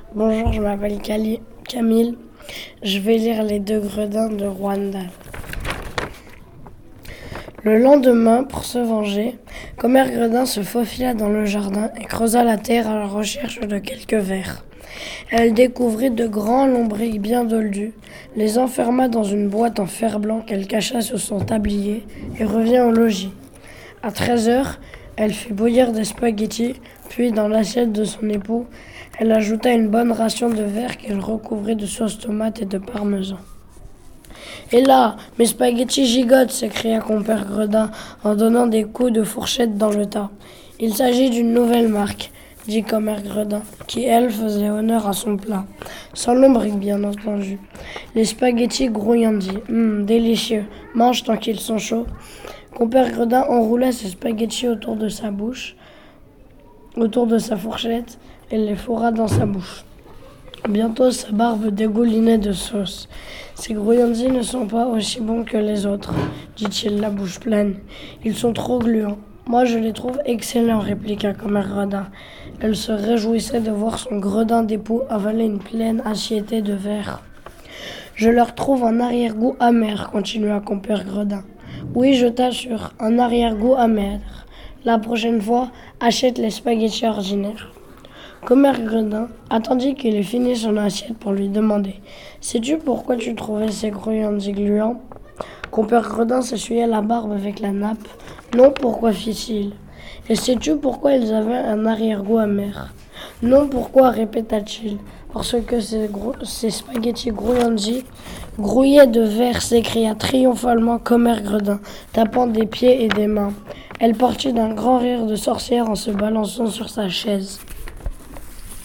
Bonjour, je m'appelle Camille. Je vais lire Les deux gredins de Rwanda. Le lendemain, pour se venger, Commère Gredin se faufila dans le jardin et creusa la terre à la recherche de quelques vers. Elle découvrit de grands lombrics bien doldus, les enferma dans une boîte en fer blanc qu'elle cacha sous son tablier et revint au logis. À 13h, elle fit bouillir des spaghettis, puis dans l'assiette de son époux, elle ajouta une bonne ration de vers qu'elle recouvrit de sauce tomate et de parmesan. « Et là, mes spaghettis gigotent !» s'écria Compère Gredin en donnant des coups de fourchette dans le tas. « Il s'agit d'une nouvelle marque, » dit Commère Gredin, qui, elle, faisait honneur à son plat. Sans lombric, bien entendu. Les spaghettis grouillandis, délicieux, mange tant qu'ils sont chauds. Compère Gredin enroula ses spaghettis autour de sa fourchette, et les fourra dans sa bouche. Bientôt, sa barbe dégoulinait de sauce. « Ces grouillandis ne sont pas aussi bons que les autres, » dit-il, la bouche pleine. « Ils sont trop gluants. »« Moi, je les trouve excellents, » répliqua Commère Gredin. Elle se réjouissait de voir son gredin d'époux avaler une pleine assiettée de vers. « Je leur trouve un arrière-goût amer, » continua Compère Gredin. « Oui, je t'assure, un arrière-goût amer. La prochaine fois, achète les spaghettis ordinaires. » Commère Gredin attendit qu'il ait fini son assiette pour lui demander « Sais-tu pourquoi tu trouvais ces grouillandis gluants ?» Compère Gredin s'essuyait la barbe avec la nappe. « Non, pourquoi ?» fit-il. « Et sais-tu pourquoi ils avaient un arrière-goût amer ?»« Non, pourquoi ?» répéta-t-il. « Parce que ces spaghettis grouillandis grouillaient de vers » s'écria triomphalement Commère Gredin, tapant des pieds et des mains. Elle partit d'un grand rire de sorcière en se balançant sur sa chaise.